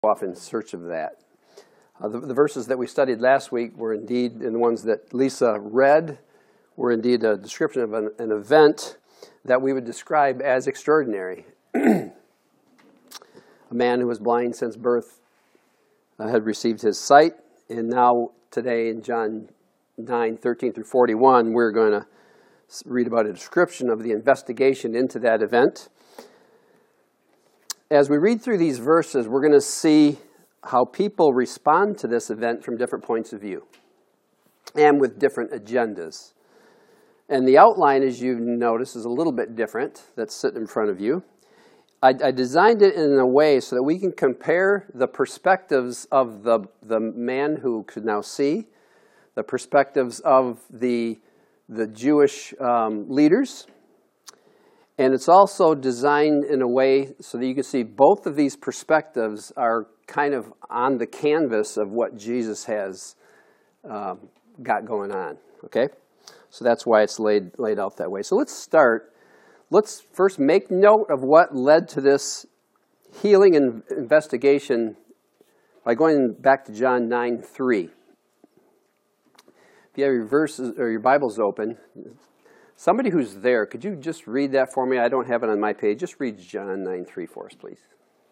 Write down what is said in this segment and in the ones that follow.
off in search of that. The verses that we studied last week were indeed, and the ones that Lisa read, were indeed a description of an event that we would describe as extraordinary. A man who was blind since birth had received his sight, and now today in John 9:13 through 41, we're going to read about a description of the investigation into that event. As we read through these verses, we're going to see how people respond to this event from different points of view and with different agendas. And the outline, as you notice, is a little bit different that's sitting in front of you. I designed it in a way so that we can compare the perspectives of the man who could now see, the perspectives of the Jewish leaders, and it's also designed in a way so that you can see both of these perspectives are kind of on the canvas of what Jesus has got going on, okay? So that's why it's laid out that way. So let's start. Let's first make note of what led to this healing and investigation by going back to John 9:3. If you have your verses or your Bibles open, somebody who's there, could you just read that for me? I don't have it on my page. Just read John 9:3 for us, please.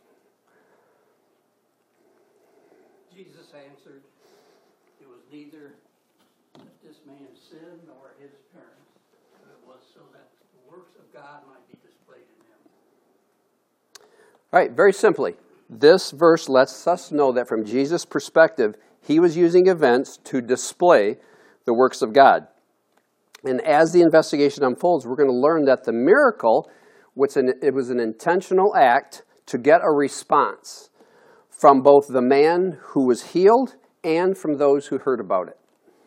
Jesus answered, "It was neither that this man sinned nor his parents, but it was so that the works of God might be displayed in him." All right, very simply, this verse lets us know that from Jesus' perspective, he was using events to display the works of God. And as the investigation unfolds, we're going to learn that the miracle, it was an intentional act to get a response from both the man who was healed and from those who heard about it.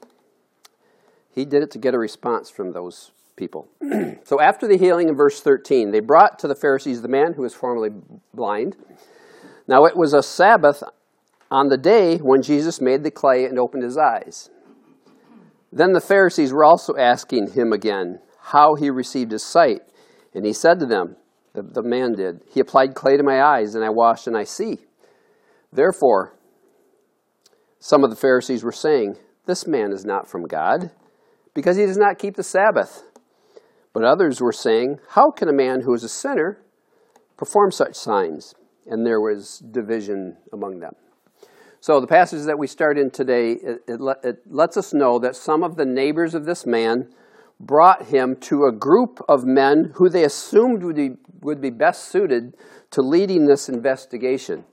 He did it to get a response from those people. So after the healing in verse 13, they brought to the Pharisees the man who was formerly blind. Now it was a Sabbath on the day when Jesus made the clay and opened his eyes. Then the Pharisees were also asking him again how he received his sight. And he said to them, the man did, "He applied clay to my eyes, and I washed, and I see." Therefore, some of the Pharisees were saying, "This man is not from God, because he does not keep the Sabbath." But others were saying, "How can a man who is a sinner perform such signs?" And there was division among them. So the passage that we start in today, it lets us know that some of the neighbors of this man brought him to a group of men who they assumed would be best suited to leading this investigation.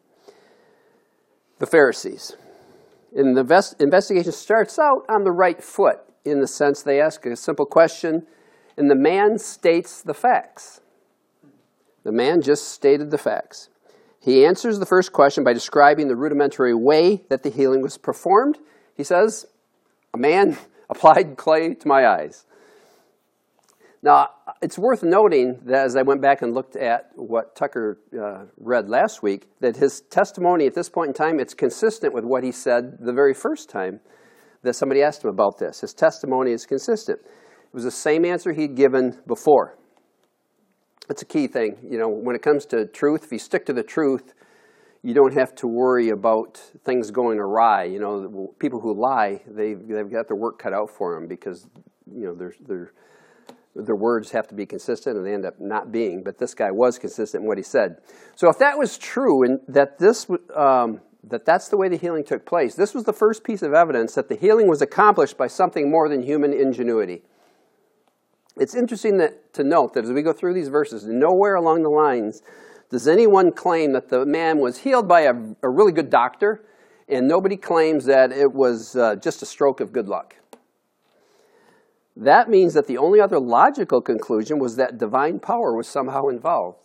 The Pharisees. And the investigation starts out on the right foot in the sense they ask a simple question, and the man states the facts. The man just stated the facts. He answers the first question by describing the rudimentary way that the healing was performed. He says, "A man applied clay to my eyes." Now, it's worth noting that as I went back and looked at what Tucker read last week, that his testimony at this point in time, it's consistent with what he said the very first time that somebody asked him about this. His testimony is consistent. It was the same answer he'd given before. It's a key thing. You know, when it comes to truth, if you stick to the truth, you don't have to worry about things going awry. You know, people who lie, they've got their work cut out for them because, you know, their words have to be consistent and they end up not being. But this guy was consistent in what he said. So if that was true and that that's the way the healing took place, this was the first piece of evidence that the healing was accomplished by something more than human ingenuity. It's interesting to note that as we go through these verses, nowhere along the lines does anyone claim that the man was healed by a really good doctor, and nobody claims that it was just a stroke of good luck. That means that the only other logical conclusion was that divine power was somehow involved.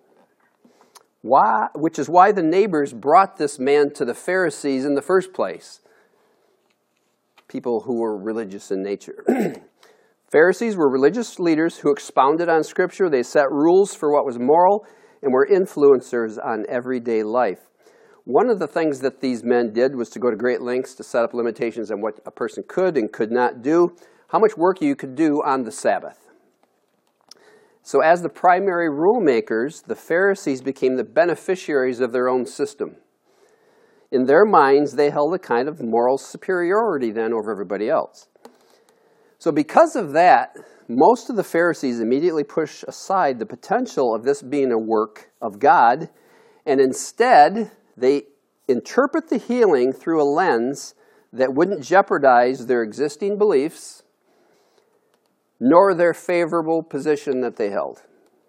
Which is why the neighbors brought this man to the Pharisees in the first place. People who were religious in nature. Pharisees were religious leaders who expounded on Scripture. They set rules for what was moral and were influencers on everyday life. One of the things that these men did was to go to great lengths to set up limitations on what a person could and could not do, how much work you could do on the Sabbath. So as the primary rule makers, the Pharisees became the beneficiaries of their own system. In their minds, they held a kind of moral superiority then over everybody else. So because of that, most of the Pharisees immediately push aside the potential of this being a work of God, and instead they interpret the healing through a lens that wouldn't jeopardize their existing beliefs nor their favorable position that they held.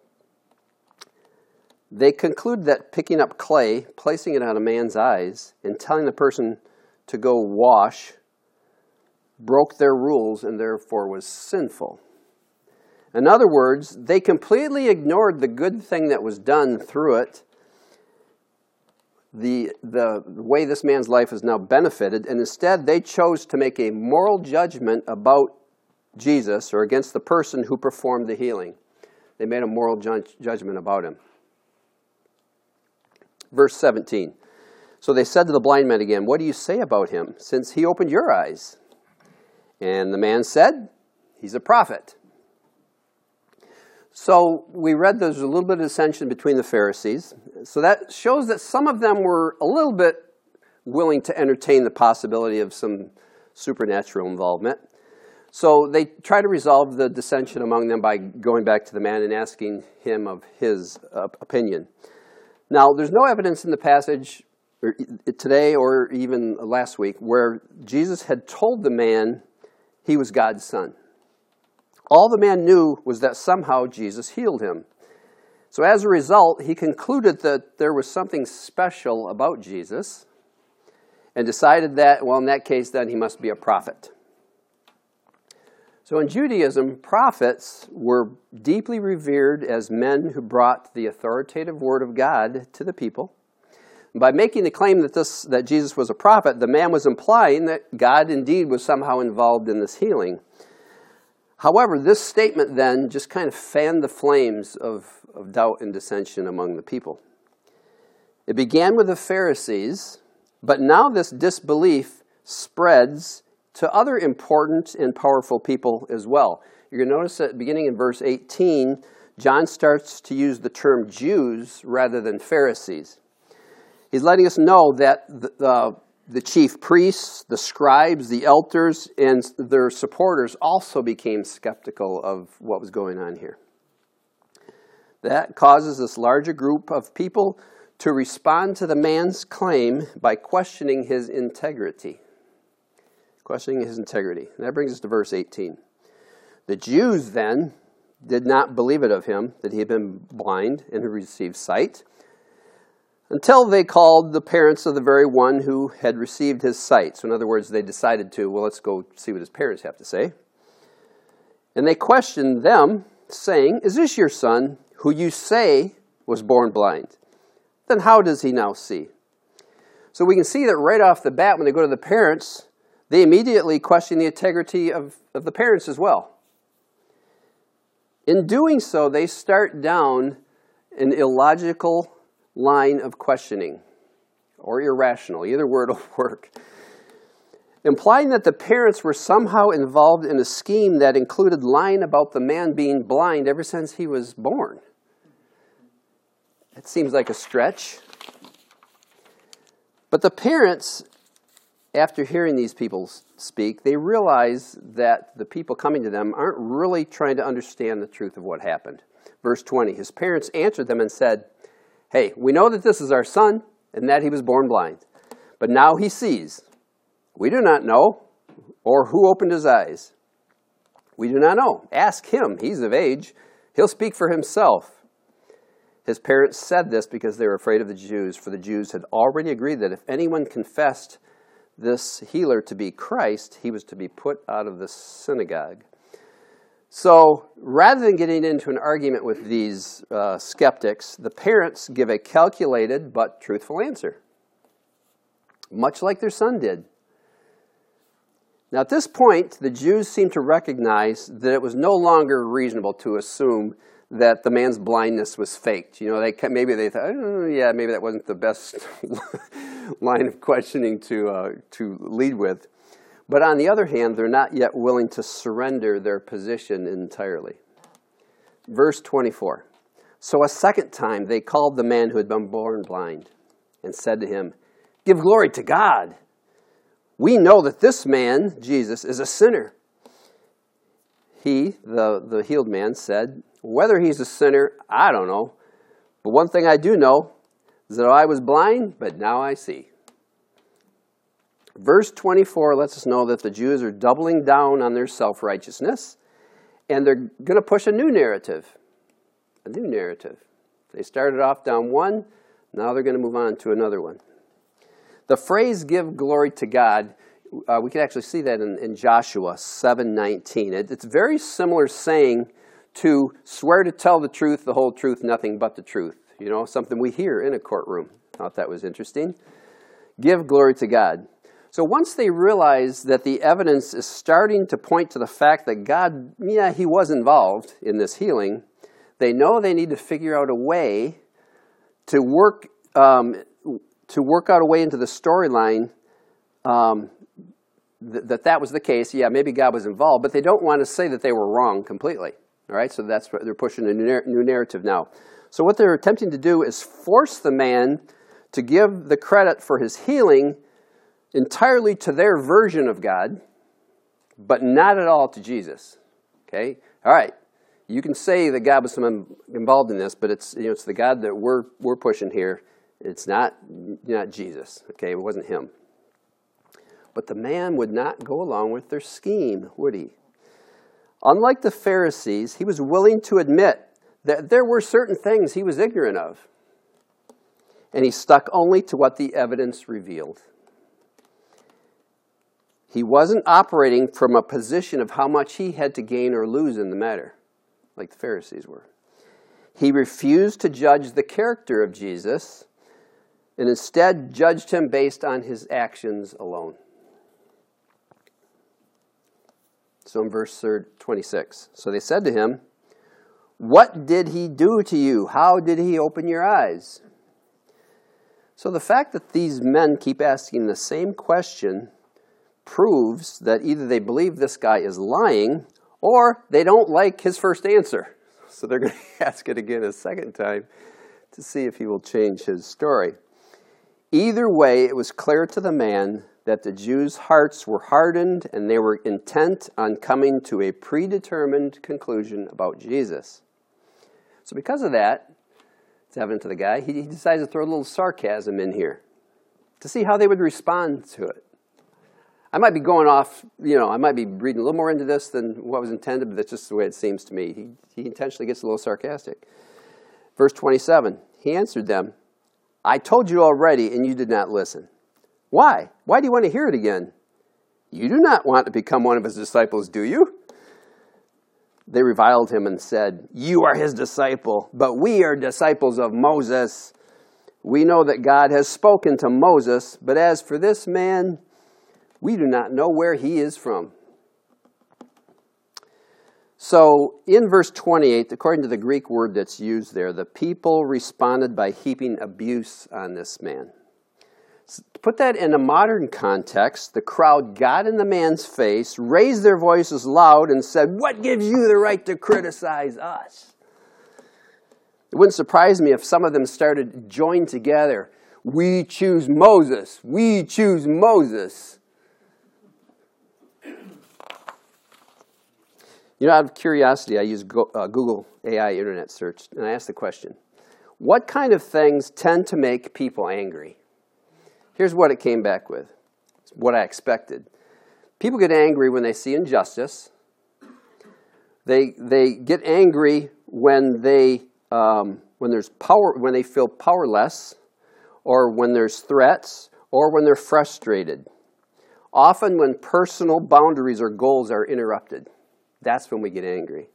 They conclude that picking up clay, placing it on a man's eyes, and telling the person to go wash broke their rules and therefore was sinful. In other words, they completely ignored the good thing that was done through it, the way this man's life is now benefited, and instead they chose to make a moral judgment about Jesus or against the person who performed the healing. They made a moral judgment about him. Verse 17. So they said to the blind man again, "What do you say about him, since he opened your eyes?" And the man said, "He's a prophet." So we read there's a little bit of dissension between the Pharisees. So that shows that some of them were a little bit willing to entertain the possibility of some supernatural involvement. So they try to resolve the dissension among them by going back to the man and asking him of his opinion. Now, there's no evidence in the passage today or even last week where Jesus had told the man he was God's son. All the man knew was that somehow Jesus healed him. So as a result, he concluded that there was something special about Jesus and decided that, well, in that case, then he must be a prophet. So in Judaism, prophets were deeply revered as men who brought the authoritative word of God to the people. By making the claim that Jesus was a prophet, the man was implying that God indeed was somehow involved in this healing. However, this statement then just kind of fanned the flames of doubt and dissension among the people. It began with the Pharisees, but now this disbelief spreads to other important and powerful people as well. You're going to notice that beginning in verse 18, John starts to use the term Jews rather than Pharisees. He's letting us know that the chief priests, the scribes, the elders, and their supporters also became skeptical of what was going on here. That causes this larger group of people to respond to the man's claim by questioning his integrity. Questioning his integrity. And that brings us to verse 18. The Jews then did not believe it of him that he had been blind and had received sight, until they called the parents of the very one who had received his sight. So in other words, they decided to, well, let's go see what his parents have to say. And they questioned them, saying, "Is this your son, who you say was born blind? Then how does he now see?" So we can see that right off the bat, when they go to the parents, they immediately question the integrity of the parents as well. In doing so, they start down an illogical line of questioning, or irrational. Either word will work. Implying that the parents were somehow involved in a scheme that included lying about the man being blind ever since he was born. It seems like a stretch. But the parents, after hearing these people speak, they realize that the people coming to them aren't really trying to understand the truth of what happened. Verse 20, his parents answered them and said, "Hey, we know that this is our son and that he was born blind, but now he sees. We do not know, or who opened his eyes. We do not know. Ask him. He's of age. He'll speak for himself." His parents said this because they were afraid of the Jews, for the Jews had already agreed that if anyone confessed this healer to be Christ, he was to be put out of the synagogue. So rather than getting into an argument with these skeptics, the parents give a calculated but truthful answer, much like their son did. Now at this point, the Jews seem to recognize that it was no longer reasonable to assume that the man's blindness was faked. You know, maybe they thought, maybe that wasn't the best line of questioning to lead with. But on the other hand, they're not yet willing to surrender their position entirely. Verse 24. So a second time they called the man who had been born blind and said to him, Give glory to God. We know that this man, Jesus, is a sinner. He, the healed man, said, whether he's a sinner, I don't know. But one thing I do know is that I was blind, but now I see. Verse 24 lets us know that the Jews are doubling down on their self-righteousness, and they're going to push a new narrative. A new narrative. They started off down one, now they're going to move on to another one. The phrase, give glory to God, we can actually see that in Joshua 7:19. It's a very similar saying to swear to tell the truth, the whole truth, nothing but the truth. You know, something we hear in a courtroom. Thought that was interesting. Give glory to God. So once they realize that the evidence is starting to point to the fact that God, He was involved in this healing, they know they need to figure out a way to work out a way into the storyline that was the case. Yeah, maybe God was involved, but they don't want to say that they were wrong completely. All right, so that's what they're pushing a new narrative now. So what they're attempting to do is force the man to give the credit for his healing entirely to their version of God, but not at all to Jesus. Okay? All right. You can say that God was involved in this, but it's the God that we're pushing here. It's not Jesus. Okay? It wasn't him. But the man would not go along with their scheme, would he? Unlike the Pharisees, he was willing to admit that there were certain things he was ignorant of. And he stuck only to what the evidence revealed. He wasn't operating from a position of how much he had to gain or lose in the matter, like the Pharisees were. He refused to judge the character of Jesus, and instead judged him based on his actions alone. So in verse 26, so they said to him, what did he do to you? How did he open your eyes? So the fact that these men keep asking the same question proves that either they believe this guy is lying or they don't like his first answer. So they're going to ask it again a second time to see if he will change his story. Either way, it was clear to the man that the Jews' hearts were hardened and they were intent on coming to a predetermined conclusion about Jesus. So because of that, it's evident to the guy, he decides to throw a little sarcasm in here to see how they would respond to it. I might be going off, I might be reading a little more into this than what was intended, but that's just the way it seems to me. He intentionally gets a little sarcastic. Verse 27, he answered them, I told you already, and you did not listen. Why? Why do you want to hear it again? You do not want to become one of his disciples, do you? They reviled him and said, you are his disciple, but we are disciples of Moses. We know that God has spoken to Moses, but as for this man, we do not know where he is from. So in verse 28, according to the Greek word that's used there, the people responded by heaping abuse on this man. To put that in a modern context, the crowd got in the man's face, raised their voices loud, and said, what gives you the right to criticize us? It wouldn't surprise me if some of them started joining together. We choose Moses. We choose Moses. Out of curiosity, I use Google AI Internet search, and I asked the question, what kind of things tend to make people angry? Here's what it came back with. It's what I expected. People get angry when they see injustice. They get angry when there's power, when they feel powerless, or when there's threats, or when they're frustrated. Often when personal boundaries or goals are interrupted. That's when we get angry.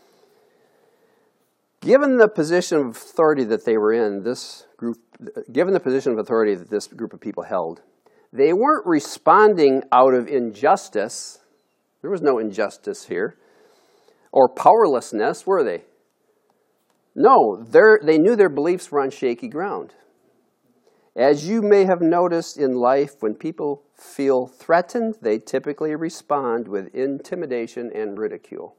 Given the position of authority that they were in, given the position of authority that this group of people held, they weren't responding out of injustice. There was no injustice here. Or powerlessness, were they? No, they knew their beliefs were on shaky ground. As you may have noticed in life, when people feel threatened, they typically respond with intimidation and ridicule.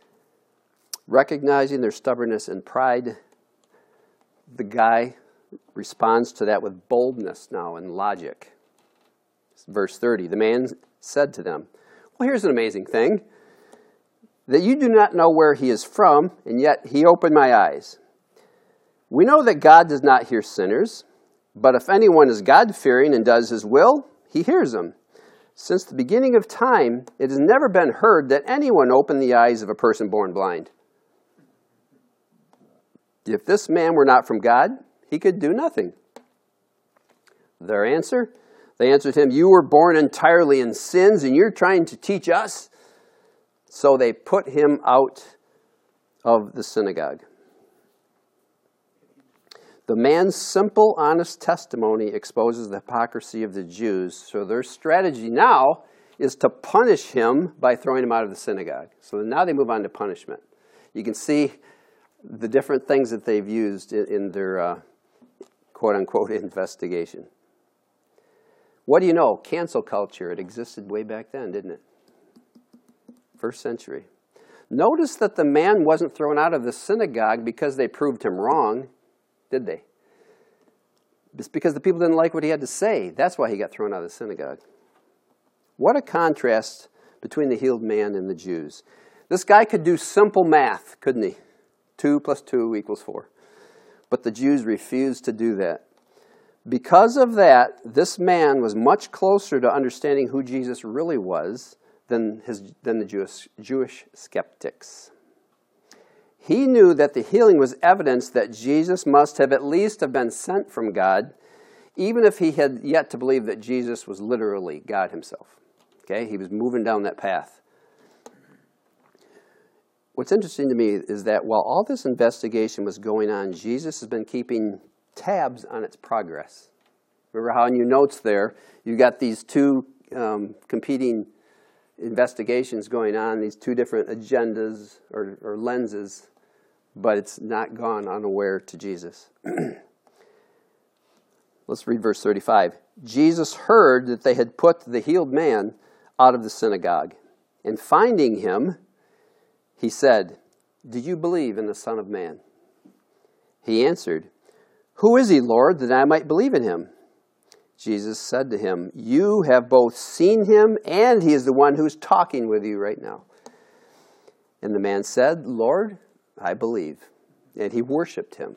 Recognizing their stubbornness and pride, the guy responds to that with boldness now and logic. Verse 30, the man said to them, well, here's an amazing thing, that you do not know where he is from, and yet he opened my eyes. We know that God does not hear sinners, but if anyone is God-fearing and does his will, he hears him. Since the beginning of time, it has never been heard that anyone opened the eyes of a person born blind. If this man were not from God, he could do nothing. Their answer? They answered him, you were born entirely in sins, and you're trying to teach us? So they put him out of the synagogue. The man's simple, honest testimony exposes the hypocrisy of the Jews. So their strategy now is to punish him by throwing him out of the synagogue. So now they move on to punishment. You can see the different things that they've used in their quote-unquote investigation. What do you know? Cancel culture. It existed way back then, didn't it? First century. Notice that the man wasn't thrown out of the synagogue because they proved him wrong, did they? It's because the people didn't like what he had to say. That's why he got thrown out of the synagogue. What a contrast between the healed man and the Jews. This guy could do simple math, couldn't he? 2 + 2 = 4. But the Jews refused to do that. Because of that, this man was much closer to understanding who Jesus really was than the Jewish skeptics. He knew that the healing was evidence that Jesus must have at least have been sent from God, even if he had yet to believe that Jesus was literally God himself. Okay, he was moving down that path. What's interesting to me is that while all this investigation was going on, Jesus has been keeping tabs on its progress. Remember how in your notes there, you got these two competing investigations going on, these two different agendas or lenses, but it's not gone unaware to Jesus. Let's read verse 35. Jesus heard that they had put the healed man out of the synagogue, and finding him, he said, "Did you believe in the Son of Man?" He answered, "Who is he, Lord, that I might believe in him?" Jesus said to him, "You have both seen him, and he is the one who's talking with you right now." And the man said, "Lord, I believe." And he worshipped him.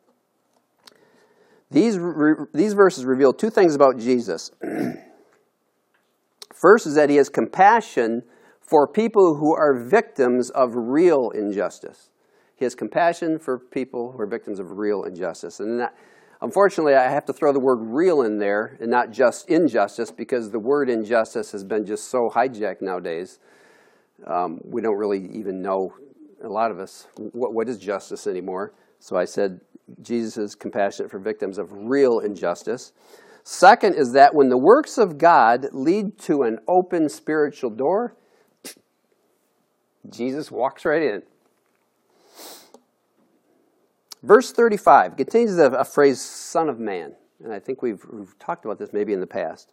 These verses reveal two things about Jesus. First is that he has compassion for people who are victims of real injustice. He has compassion for people who are victims of real injustice. And that, unfortunately, I have to throw the word real in there and not just injustice, because the word injustice has been just so hijacked nowadays. We don't really even know, a lot of us, what is justice anymore. So I said Jesus is compassionate for victims of real injustice. Second is that when the works of God lead to an open spiritual door, Jesus walks right in. Verse 35 contains a phrase, Son of Man. And I think we've talked about this maybe in the past.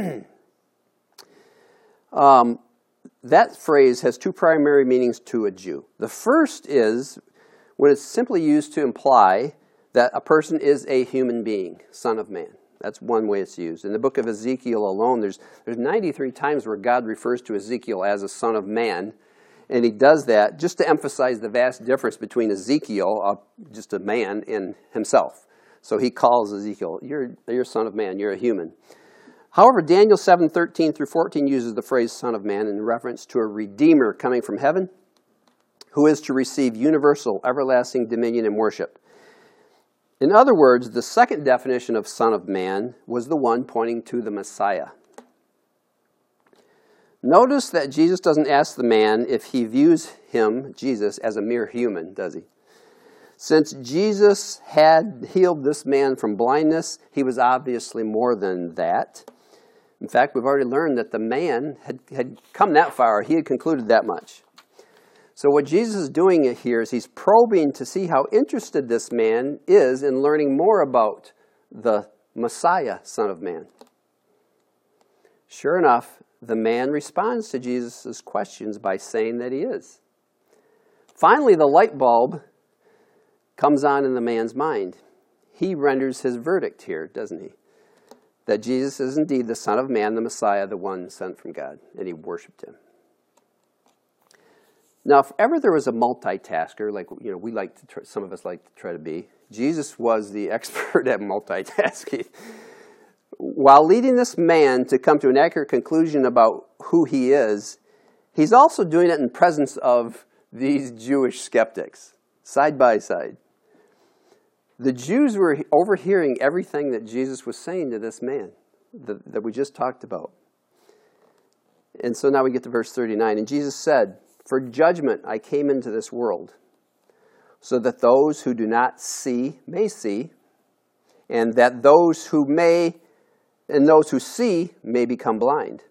That phrase has two primary meanings to a Jew. The first is when it's simply used to imply that a person is a human being, Son of Man. That's one way it's used. In the book of Ezekiel alone, there's 93 times where God refers to Ezekiel as a son of man. And he does that just to emphasize the vast difference between Ezekiel, just a man, and himself. So he calls Ezekiel, you're a son of man, you're a human. However, Daniel 7:13-14 uses the phrase son of man in reference to a redeemer coming from heaven who is to receive universal, everlasting dominion and worship. In other words, the second definition of son of man was the one pointing to the Messiah. Notice that Jesus doesn't ask the man if he views him, Jesus, as a mere human, does he? Since Jesus had healed this man from blindness, he was obviously more than that. In fact, we've already learned that the man had come that far. He had concluded that much. So what Jesus is doing here is he's probing to see how interested this man is in learning more about the Messiah, Son of Man. Sure enough, the man responds to Jesus' questions by saying that he is. Finally, the light bulb comes on in the man's mind. he renders his verdict here, doesn't he? That Jesus is indeed the Son of Man, the Messiah, the one sent from God, and he worshiped him. Now, if ever there was a multitasker, like we like to, some of us like to try to be, Jesus was the expert at multitasking. While leading this man to come to an accurate conclusion about who he is, he's also doing it in presence of these Jewish skeptics, side by side. The Jews were overhearing everything that Jesus was saying to this man that we just talked about. And so now we get to verse 39. And Jesus said, "For judgment I came into this world, so that those who do not see may see, and that those who see may become blind."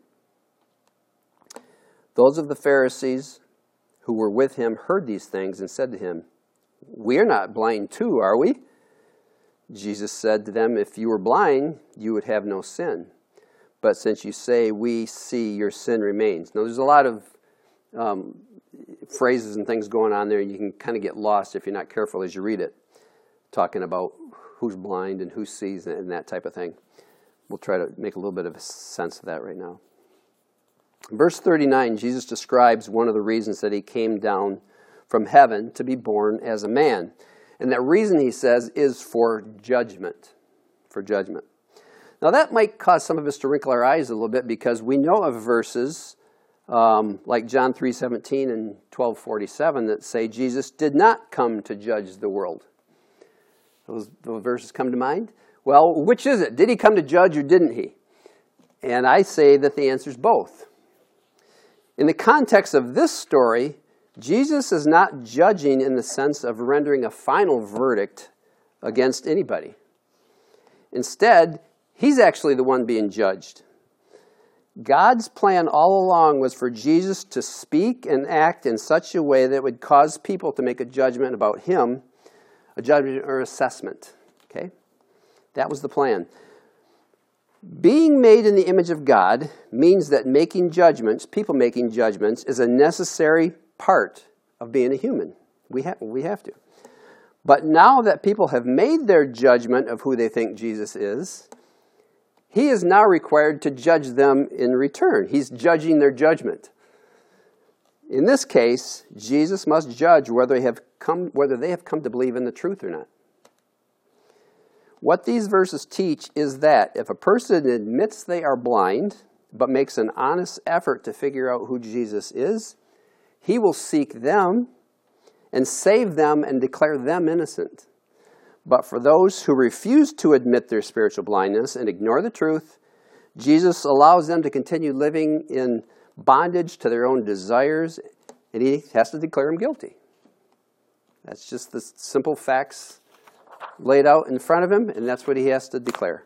Those of the Pharisees who were with him heard these things and said to him, "We are not blind too, are we?" Jesus said to them, "If you were blind, you would have no sin. But since you say, 'We see,' your sin remains." Now, there's a lot of phrases and things going on there. You can kind of get lost if you're not careful as you read it, talking about who's blind and who sees and that type of thing. We'll try to make a little bit of a sense of that right now. In verse 39, Jesus describes one of the reasons that he came down from heaven to be born as a man. And that reason, he says, is for judgment. For judgment. Now, that might cause some of us to wrinkle our eyes a little bit because we know of verses like John 3:17 and 12:47 that say Jesus did not come to judge the world. Those verses come to mind? Well, which is it? Did he come to judge or didn't he? And I say that the answer is both. In the context of this story, Jesus is not judging in the sense of rendering a final verdict against anybody. Instead, he's actually the one being judged. God's plan all along was for Jesus to speak and act in such a way that would cause people to make a judgment about him, a judgment or assessment. Okay? That was the plan. Being made in the image of God means that making judgments, people making judgments, is a necessary part of being a human. We have to. But now that people have made their judgment of who they think Jesus is, he is now required to judge them in return. He's judging their judgment. In this case, Jesus must judge whether they have come to believe in the truth or not. What these verses teach is that if a person admits they are blind, but makes an honest effort to figure out who Jesus is, he will seek them and save them and declare them innocent. But for those who refuse to admit their spiritual blindness and ignore the truth, Jesus allows them to continue living in bondage to their own desires, and he has to declare them guilty. That's just the simple facts laid out in front of him, and that's what he has to declare.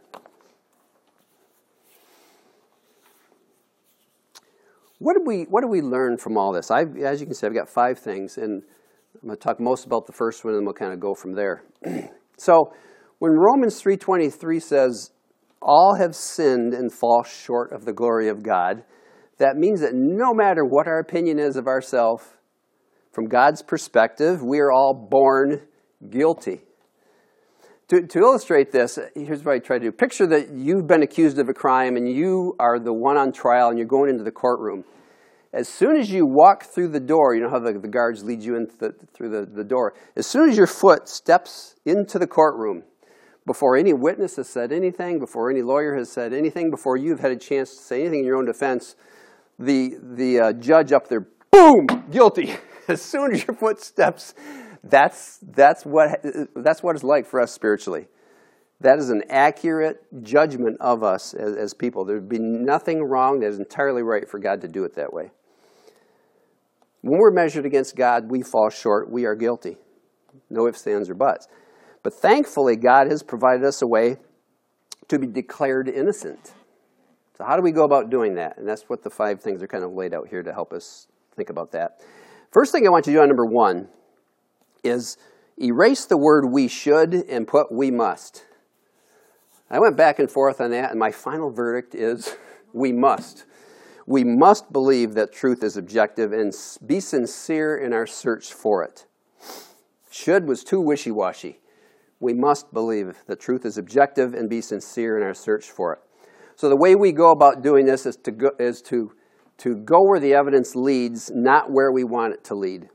What do we learn from all this? As you can see, I've got 5 things, and I'm going to talk most about the first one, and then we'll kind of go from there. So, when Romans 3:23 says, "All have sinned and fall short of the glory of God," that means that no matter what our opinion is of ourselves, from God's perspective, we are all born guilty. To illustrate this, here's what I try to do. Picture that you've been accused of a crime and you are the one on trial and you're going into the courtroom. As soon as you walk through the door, you know how the guards lead you in through the door. As soon as your foot steps into the courtroom, before any witness has said anything, before any lawyer has said anything, before you've had a chance to say anything in your own defense, the judge up there, boom, guilty. As soon as your foot steps, that's what it's like for us spiritually. That is an accurate judgment of us as people. There would be nothing wrong. That is entirely right for God to do it that way. When we're measured against God, we fall short. We are guilty. No ifs, ands, or buts. But thankfully, God has provided us a way to be declared innocent. So how do we go about doing that? And that's what the 5 things are kind of laid out here to help us think about that. First thing I want you to do on number 1 is erase the word "we should" and put "we must." I went back and forth on that, and my final verdict is we must. We must believe that truth is objective and be sincere in our search for it. Should was too wishy-washy. We must believe that truth is objective and be sincere in our search for it. So the way we go about doing this is to go where the evidence leads, not where we want it to lead.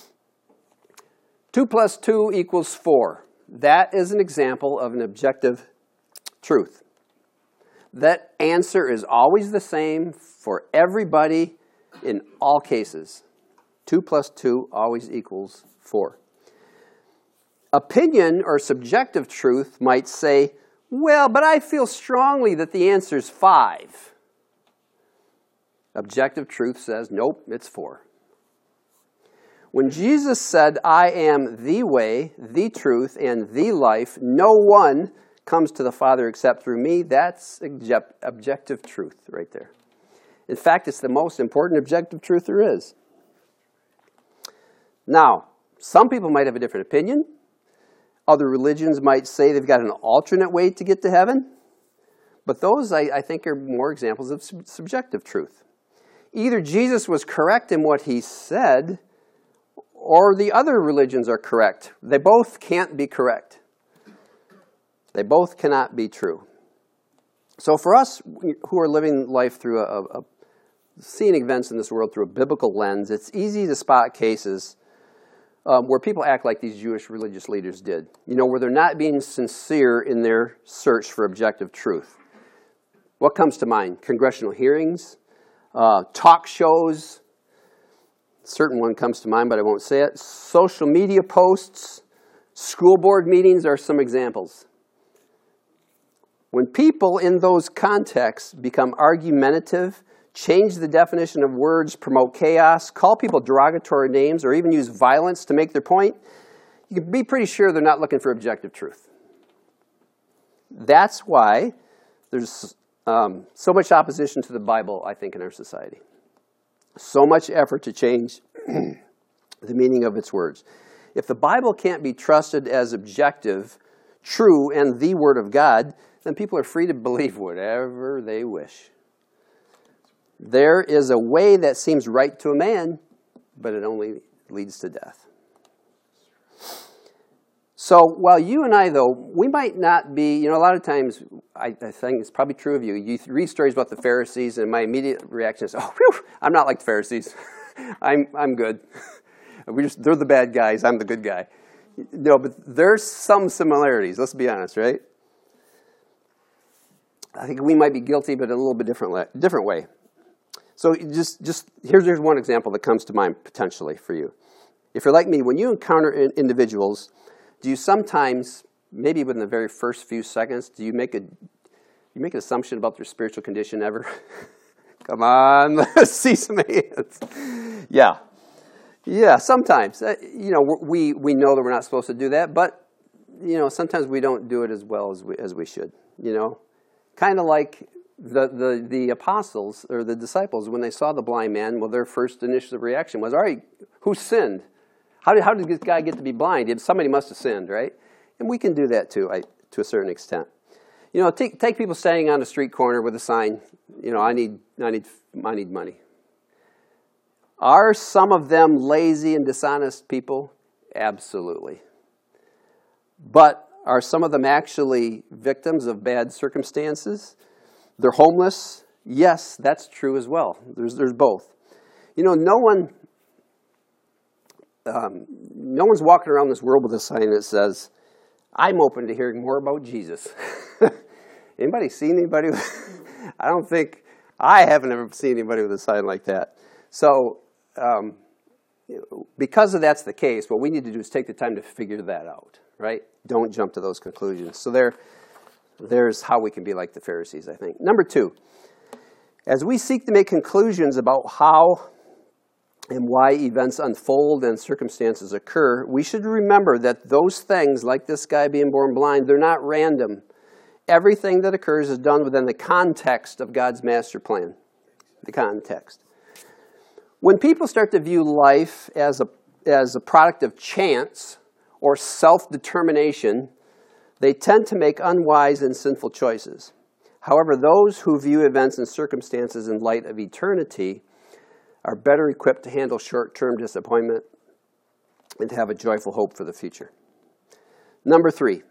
2 plus 2 equals 4. That is an example of an objective truth. That answer is always the same for everybody in all cases. 2 plus 2 always equals 4. Opinion or subjective truth might say, well, but I feel strongly that the answer is 5. Objective truth says, nope, it's 4. When Jesus said, I am the way, the truth, and the life, no one comes to the Father except through me, that's objective truth right there. In fact, it's the most important objective truth there is. Now, some people might have a different opinion. Other religions might say they've got an alternate way to get to heaven. But those, I think, are more examples of subjective truth. Either Jesus was correct in what he said, or the other religions are correct. They both can't be correct. They both cannot be true. So for us who are living life through seeing events in this world through a biblical lens, it's easy to spot cases where people act like these Jewish religious leaders did. Where they're not being sincere in their search for objective truth. What comes to mind? Congressional hearings, talk shows. A certain one comes to mind, but I won't say it. Social media posts, school board meetings are some examples. When people in those contexts become argumentative, change the definition of words, promote chaos, call people derogatory names, or even use violence to make their point, you can be pretty sure they're not looking for objective truth. That's why there's so much opposition to the Bible, I think, in our society. So much effort to change the meaning of its words. If the Bible can't be trusted as objective, true, and the Word of God, then people are free to believe whatever they wish. There is a way that seems right to a man, but it only leads to death. So while you and I, though, we might not be, a lot of times, I think it's probably true of you. You read stories about the Pharisees, and my immediate reaction is, oh, whew, I'm not like the Pharisees. I'm good. They're the bad guys. I'm the good guy. No, but there's some similarities. Let's be honest, right? I think we might be guilty, but in a little bit different way. So just here's one example that comes to mind potentially for you. If you're like me, when you encounter individuals, do you sometimes, maybe within the very first few seconds, do you make an assumption about their spiritual condition ever? Come on, let's see some hands. Yeah, sometimes. We know that we're not supposed to do that, but sometimes we don't do it as well as we should. Kind of like the apostles or the disciples when they saw the blind man. Well, their first initial reaction was, "All right, who sinned? How did this guy get to be blind? Somebody must have sinned, right?" And we can do that too, to a certain extent. Take people standing on a street corner with a sign. I need money. Are some of them lazy and dishonest people? Absolutely. But are some of them actually victims of bad circumstances? They're homeless? Yes, that's true as well. There's both. No one's walking around this world with a sign that says, "I'm open to hearing more about Jesus." Anybody seen anybody? I haven't ever seen anybody with a sign like that. So, because of that's the case, what we need to do is take the time to figure that out, right? Don't jump to those conclusions. So there's how we can be like the Pharisees, I think. Number 2, as we seek to make conclusions about how and why events unfold and circumstances occur, we should remember that those things, like this guy being born blind, they're not random. Everything that occurs is done within the context of God's master plan. The context. When people start to view life as a product of chance or self-determination, they tend to make unwise and sinful choices. However, those who view events and circumstances in light of eternity are better equipped to handle short-term disappointment and to have a joyful hope for the future. Number 3.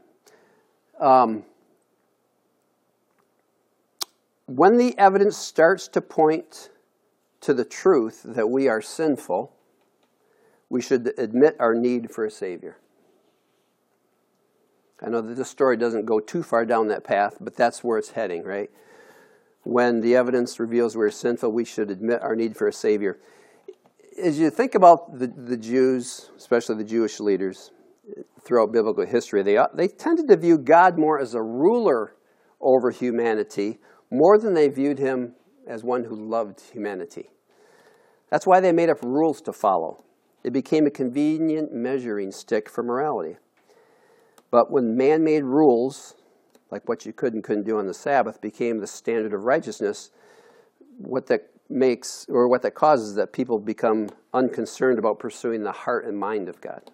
When the evidence starts to point to the truth that we are sinful, we should admit our need for a Savior. I know that this story doesn't go too far down that path, but that's where it's heading, right? When the evidence reveals we're sinful, we should admit our need for a Savior. As you think about the Jews, especially the Jewish leaders throughout biblical history, they tended to view God more as a ruler over humanity, more than they viewed him as one who loved humanity. That's why they made up rules to follow. It became a convenient measuring stick for morality. But when man-made rules, like what you could and couldn't do on the Sabbath, became the standard of righteousness, what that causes is that people become unconcerned about pursuing the heart and mind of God.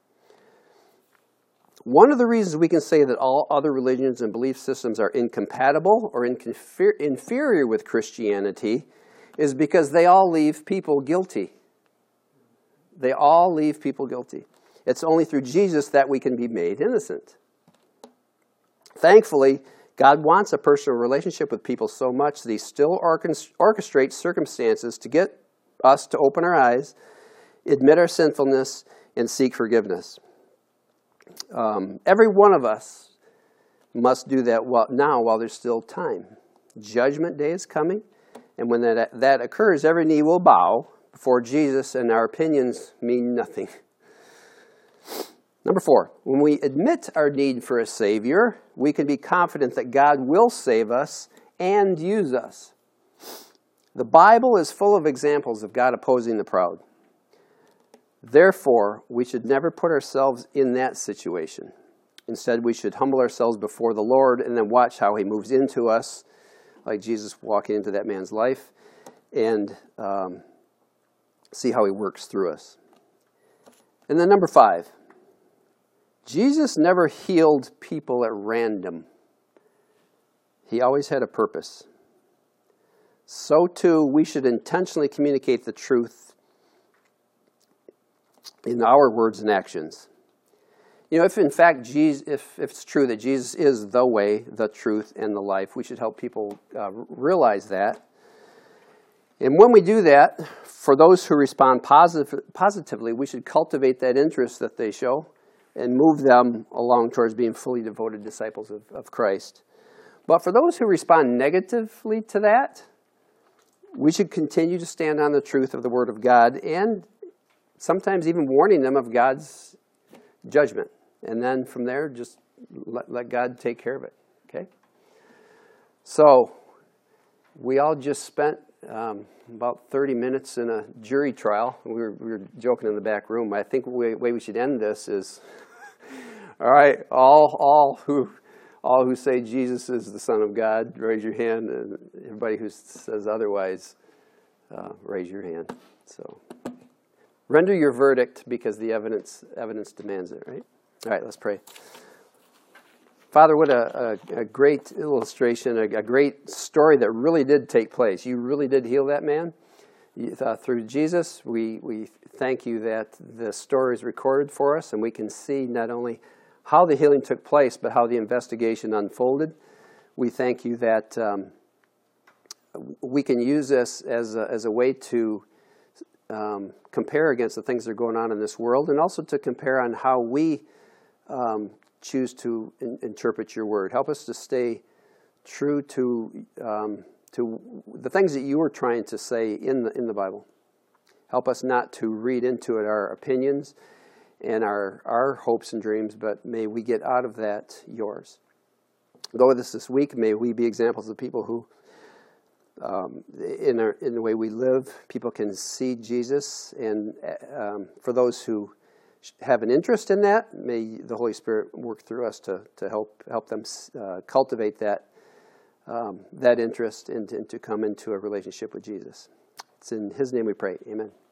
One of the reasons we can say that all other religions and belief systems are incompatible or inferior with Christianity is because they all leave people guilty. They all leave people guilty. It's only through Jesus that we can be made innocent. Thankfully, God wants a personal relationship with people so much that he still orchestrates circumstances to get us to open our eyes, admit our sinfulness, and seek forgiveness. Every one of us must do that now while there's still time. Judgment day is coming, and when that occurs, every knee will bow before Jesus, and our opinions mean nothing. Number 4, when we admit our need for a Savior, we can be confident that God will save us and use us. The Bible is full of examples of God opposing the proud. Therefore, we should never put ourselves in that situation. Instead, we should humble ourselves before the Lord and then watch how he moves into us, like Jesus walking into that man's life, and see how he works through us. And then number 5, Jesus never healed people at random. He always had a purpose. So too, we should intentionally communicate the truth in our words and actions. You know, if in fact if it's true that Jesus is the way, the truth, and the life, we should help people realize that. And when we do that, for those who respond positively, we should cultivate that interest that they show and move them along towards being fully devoted disciples of Christ. But for those who respond negatively to that, we should continue to stand on the truth of the Word of God and sometimes even warning them of God's judgment. And then from there, just let God take care of it. Okay? So, we all just spent about 30 minutes in a jury trial. We were joking in the back room. I think the way we should end this is, all right, all who say Jesus is the Son of God, raise your hand. And everybody who says otherwise, raise your hand. So, render your verdict because the evidence demands it, right? All right, let's pray. Father, what a great illustration, a great story that really did take place. You really did heal that man. Through Jesus, we thank you that the story is recorded for us and we can see not only how the healing took place, but how the investigation unfolded. We thank you that we can use this as a way to compare against the things that are going on in this world, and also to compare on how we choose to interpret your word. Help us to stay true to the things that you were trying to say in the Bible. Help us not to read into it our opinions and our hopes and dreams, but may we get out of that yours. Go with us this week. May we be examples of people who in the way we live, people can see Jesus, and for those who have an interest in that, may the Holy Spirit work through us to help them cultivate that interest and to come into a relationship with Jesus. It's in His name we pray. Amen.